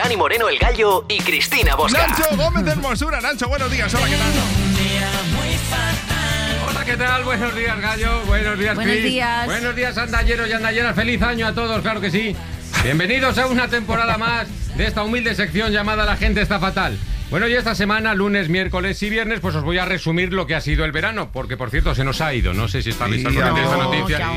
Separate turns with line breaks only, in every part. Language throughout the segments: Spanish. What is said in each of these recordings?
Dani Moreno el Gallo y Cristina Bosca.
Nacho Gómez de Hermosura. Nacho, buenos días. Hola, ¿qué tal?
Hola, ¿qué tal? Buenos días, Gallo. Buenos días,
Buenos
Cris.
días.
Buenos días, andalleros y andalleras. Feliz año a todos, claro que sí. Bienvenidos a una temporada más de esta humilde sección llamada La gente está fatal. Bueno, y esta semana, lunes, miércoles y viernes, pues os voy a resumir lo que ha sido el verano, porque por cierto se nos ha ido, no sé si está visto esta noticia.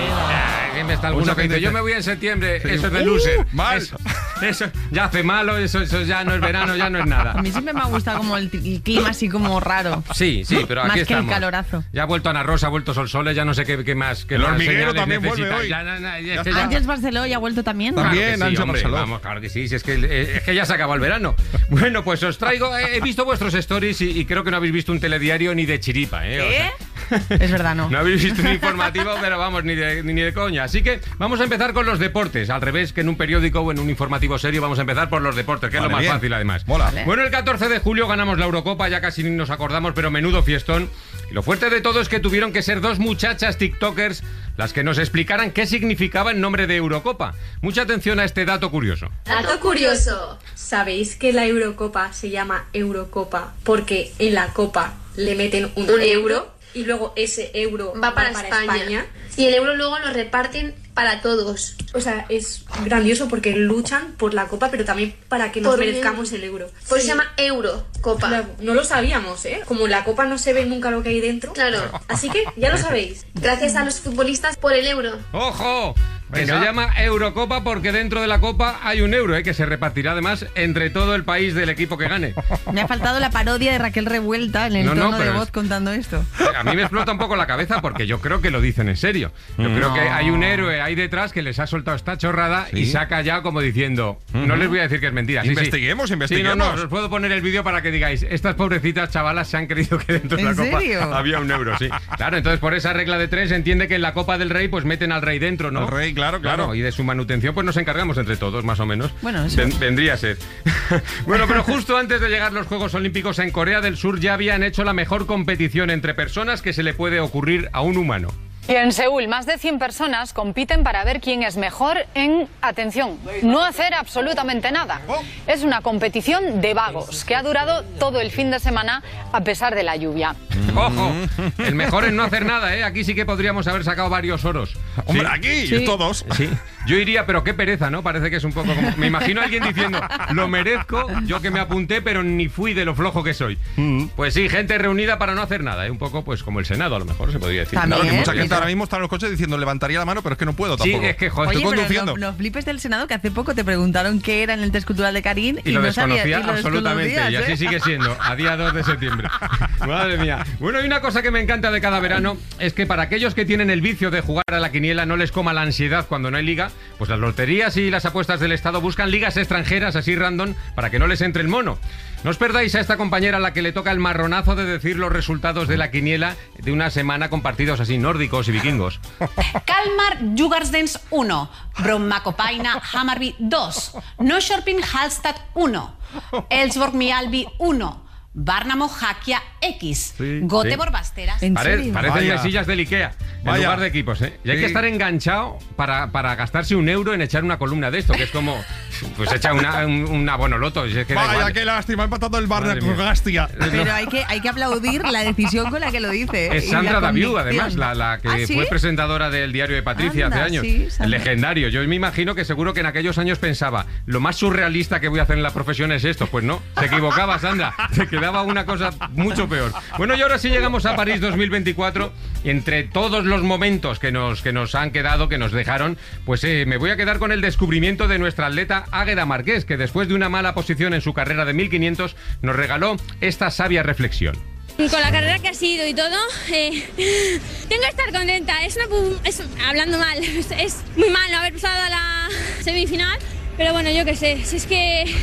Siempre está alguno que dice, yo me voy en septiembre, eso es de loser.
Mal.
Eso ya hace malo, eso ya no es verano, ya no es nada.
A mí siempre me ha gustado como el clima así como raro.
Sí, pero
Más
aquí
que
estamos.
el calorazo.
Ya ha vuelto Ana Rosa, ha vuelto Sol Soles, ya no sé qué más.
El hormiguero también vuelve hoy.
Ángels Barceló ya ha vuelto también.
También.
Claro que sí,
Ángel
hombre,
Barceló.
vamos, claro que sí, si es que ya se acabó el verano. Bueno, pues os traigo, he visto vuestros stories y creo que no habéis visto un telediario ni de chiripa, ¿eh?
¿Qué? Es verdad, no.
No habéis visto un informativo, pero vamos, ni de coña. Así que vamos a empezar con los deportes. Al revés que en un periódico o en un informativo serio, vamos a empezar por los deportes, que es lo más fácil además.
Mola.
Vale.
Bueno, el 14 de julio ganamos la Eurocopa, ya casi ni nos acordamos, pero menudo fiestón. Y lo fuerte de todo es que tuvieron que ser dos muchachas tiktokers las que nos explicaran qué significaba el nombre de Eurocopa. Mucha atención a este dato curioso.
Dato curioso. ¿Sabéis que la Eurocopa se llama Eurocopa porque en la copa le meten un euro y luego ese euro
va para España? Y el euro luego lo reparten para todos.
O sea, es grandioso porque luchan por la copa, pero también para que nos merezcamos el euro.
Por eso se llama Eurocopa.
Claro, no lo sabíamos, ¿eh? Como la copa no se ve nunca lo que hay dentro.
Claro.
Así que ya lo sabéis.
Gracias a los futbolistas por el euro.
¡Ojo! Que
Venga.
se llama Eurocopa porque dentro de la copa hay un euro, que se repartirá además entre todo el país del equipo que gane.
Me ha faltado la parodia de Raquel Revuelta en el tono de
pero
voz contando esto.
A mí me explota un poco la cabeza porque yo creo que lo dicen en serio. Yo creo que hay un héroe ahí detrás que les ha soltado esta chorrada y saca ya como diciendo, no les voy a decir que es mentira. Sí,
Investiguemos.
Sí, no, os puedo poner el vídeo para que digáis, estas pobrecitas chavalas se han creído que dentro de la
¿En
copa
serio?
había un euro, sí. Claro, entonces por esa regla de tres se entiende que en la Copa del Rey pues meten al rey dentro, ¿no?
Al rey, claro.
Y de su manutención pues nos encargamos entre todos, más o menos.
Bueno, eso.
Vendría a ser. Bueno, pero justo antes de llegar los Juegos Olímpicos en Corea del Sur ya habían hecho la mejor competición entre personas que se le puede ocurrir a un humano.
Y en Seúl, más de 100 personas compiten para ver quién es mejor en, atención, no hacer absolutamente nada. Es una competición de vagos que ha durado todo el fin de semana a pesar de la lluvia.
¡Ojo! El mejor en no hacer nada, ¿eh? Aquí sí que podríamos haber sacado varios oros.
Hombre,
Sí.
aquí,
Sí.
todos.
Sí, yo iría, pero qué pereza, ¿no? Parece que es un poco como... Me imagino a alguien diciendo, lo merezco, yo que me apunté, pero ni fui de lo flojo que soy. Pues sí, gente reunida para no hacer nada, ¿eh? Un poco pues como el Senado, a lo mejor se podría decir.
También.
Claro, que mucha gente
Eso.
ahora mismo está en los coches diciendo levantaría la mano, pero es que no puedo
Sí,
tampoco.
es que, joder,
Oye,
estoy
pero
conduciendo.
los flipes del Senado que hace poco te preguntaron qué era en el test cultural de Karin
y lo
no sabías,
desconocía
y lo
absolutamente,
desconocías,
y así sigue siendo, a día 2 de septiembre. Madre mía. Bueno, y una cosa que me encanta de cada verano es que para aquellos que tienen el vicio de jugar a la quiniela no les coma la ansiedad cuando no hay liga, pues las loterías y las apuestas del Estado buscan ligas extranjeras así random para que no les entre el mono. No os perdáis a esta compañera a la que le toca el marronazo de decir los resultados de la quiniela de una semana con partidos así nórdicos y vikingos.
Kalmar Djurgårdens 1, Brommakopaina Hammarby 2, Norrköping Hallstatt 1, Elfsborg Mjällby 1, Värnamo Hakia X,
Sí,
Göteborg
sí.
Basteras.
¿En
Parecen
serio?
Vaya.
mesillas del Ikea en
Vaya.
lugar de equipos, ¿eh? Y hay
Sí.
que estar enganchado para gastarse un euro en echar una columna de esto, que es como, pues echa un abono loto. Es que da
Vaya,
igual.
qué lástima, ha empatado el
Madre
Barna
mía.
con Gastia.
Pero hay que aplaudir la decisión con la que lo dice.
Es
y la
Sandra Daviú,
convicción.
además, la que
¿Ah, sí?
fue presentadora del diario de Patricia
Anda,
hace años.
sí,
El
Sandra.
legendario. Yo me imagino que seguro que en aquellos años pensaba, lo más surrealista que voy a hacer en la profesión es esto. Pues no, se equivocaba, Sandra. Se quedaba una cosa mucho peor. Bueno, y ahora sí llegamos a París 2024. Y entre todos los momentos que nos han quedado, que nos dejaron, pues me voy a quedar con el descubrimiento de nuestra atleta Águeda Marqués, que después de una mala posición en su carrera de 1500 nos regaló esta sabia reflexión.
Con la carrera que ha sido y todo, tengo que estar contenta. Hablando mal, es muy mal no haber pasado a la semifinal, pero bueno, yo qué sé, si es que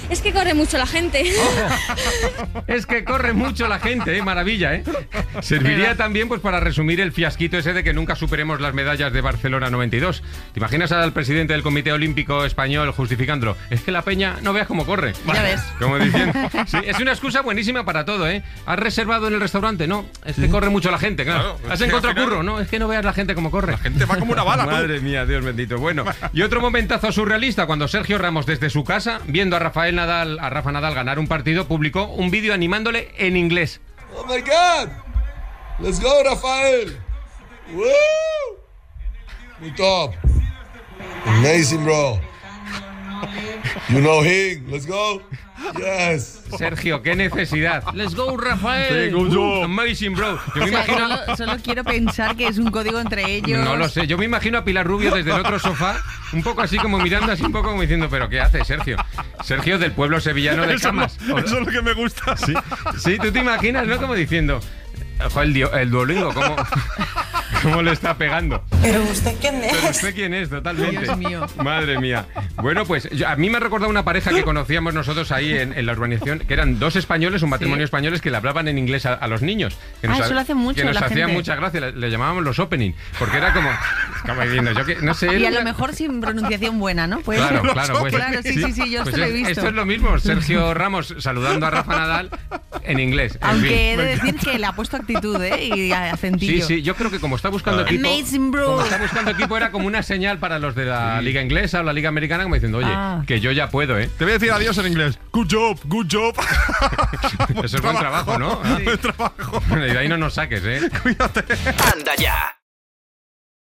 Es que corre mucho la gente.
Es que corre mucho la gente, maravilla, ¿eh? Serviría también pues para resumir el fiasquito ese de que nunca superemos las medallas de Barcelona 92. ¿Te imaginas al presidente del Comité Olímpico Español justificándolo? Es que la peña no veas cómo corre.
Ya ves.
Como diciendo. Sí, es una excusa buenísima para todo, ¿eh? ¿Has reservado en el restaurante? No, es que corre mucho la gente, claro.
Claro,
¿Has
es que
encontrado
al final-
curro? No, es que no veas la gente cómo corre.
La gente va como una bala, tú.
Madre mía, Dios bendito. Bueno, y otro momentazo surrealista cuando Sergio Ramos desde su casa, viendo a Rafa Nadal ganar un partido, publicó un vídeo animándole en inglés.
Oh my God! Let's go, Rafael! Woo! Muy top. Amazing, bro. You know him. Let's go. Yes.
Sergio, qué necesidad. Let's go, Rafael.
Sí, good job.
Amazing, bro. Yo
O
me
sea,
imagino...
solo quiero pensar que es un código entre ellos.
No lo sé, yo me imagino a Pilar Rubio desde el otro sofá, un poco así como mirando así un poco como diciendo, pero ¿qué hace Sergio? Sergio del pueblo sevillano de Camas.
Eso es lo que me gusta.
Sí, sí, tú te imaginas, ¿no? Como diciendo, ojo, el Duolingo, ¿cómo le está pegando?
¿Pero usted quién es?
¿Pero usted quién es? Totalmente.
Dios mío.
Madre mía. Bueno, pues a mí me ha recordado una pareja que conocíamos nosotros ahí en la urbanización, que eran dos españoles, un matrimonio españoles que le hablaban en inglés a los niños. Que
eso lo hace mucho
que nos
la
hacía
gente.
mucha gracia, le llamábamos los opening, porque era como diciendo, yo que no sé.
Y a lo mejor sin pronunciación buena, ¿no? Pues,
Claro, pues,
claro, sí, yo
pues
esto lo he visto.
Esto es lo mismo, Sergio Ramos saludando a Rafa Nadal en inglés. En
Aunque
fin.
he de decir que le ha puesto actitud, y acentillo.
Sí, yo creo que como está buscando equipo,
Amazing, bro.
como está buscando equipo era como una señal para los de la liga inglesa o la liga americana, como diciendo, oye, que yo ya puedo, ¿eh?
Te voy a decir adiós en inglés. Good job, good job.
Eso es buen trabajo, ¿no?
Buen trabajo.
Y de ahí no nos saques, ¿eh?
Cuídate.
Anda ya.